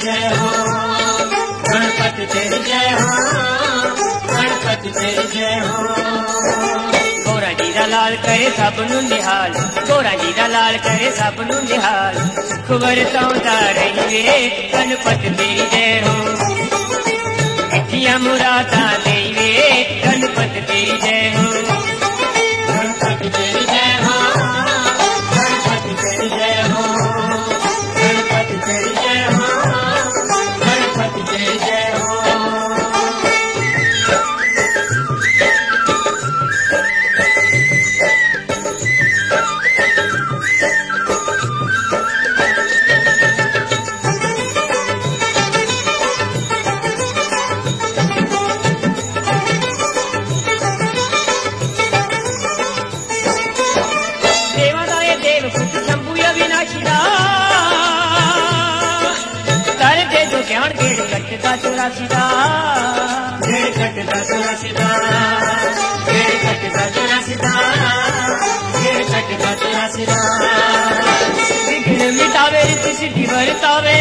जय हो, गणपति तेरी जय हो, गणपति तेरी जय हो। गोरा जी दा लाल करे सब नूं निहाल, गोरा जी दा लाल करे सब नूं निहाल, खुबर सौंदा रहिए गणपति तेरी जय हो। मिठिया मुरादां देइए गणपति तेरी जय हो, गणपति तेरी जय हो, गणपति तेरी जय हो, गणपति तेरी जय हो, गणपति तेरी जय हो। चौरासीदा गेड़ कटदा चौरासीदा, गेड़ कटदा चौरासीदा, गेड़ कटदा चौरासीदा। विघ्न मिटावे रिद्धि सिद्धि बरतावे,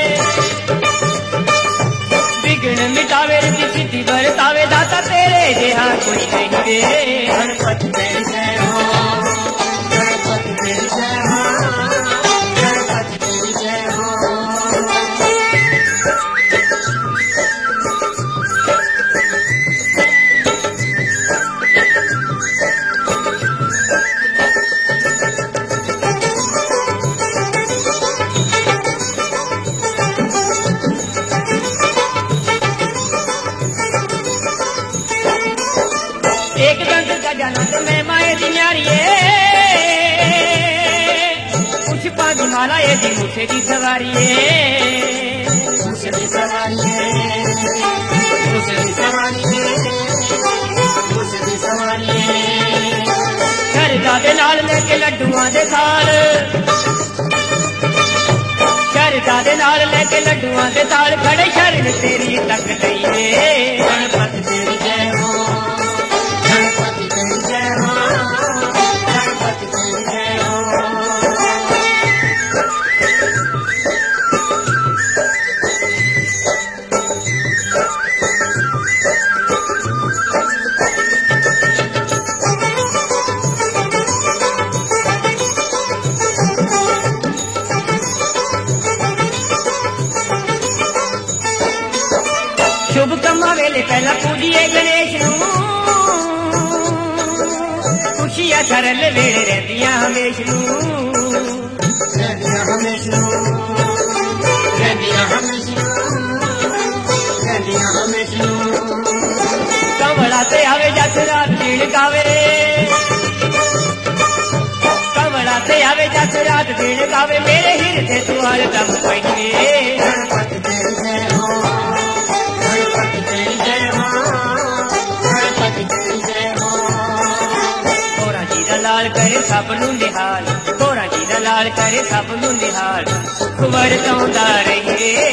विघ्न मिटावे रिद्धि सिद्धि बरतावे, दाता तेरे जेहा कोई नहीं रे। गणपति तेरी जय हो, गणपति तेरी जय हो, गणपति तेरी जय हो। एक दंत गजानन में माए दी न्यारिये, कुछ पागी माला ये दी मुझे दी सवारिये, मुझे दी सवारिये, मुझे दी सवारिये, मुझे दी सवारिये। शरदा दे नाल लेके लड्डुआं दे थाल, शरदा दे नाल लेके लड्डुआं दे थाल, खड़े शरण तेरी तक लईए। गणपति तेरी जय हो, गणपति तेरी जय हो, गणपति तेरी जय हो। शुभ कम्मा वेले पहला पूजिए गणेश नूं, खुशियां सरल वेले रहंदियां हमेश नूं, रहंदियां हमेश नूं, रहंदियां हमेश नूं, रहंदियां हमेश नूं। कमला ते आवे जस रात दिन गावे, कमला ते आवे जस रात दिन गावे, मेरे हिरदे तू हरदम पैठे। गणपति तेरी जय हो, गणपति तेरी जय हो, गणपति तेरी जय हो। गोरा जी दा लाल करे सब नूं निहाल, गोरा जी दा लाल करे सब नूं निहाल, खुबर सौंदा रहिए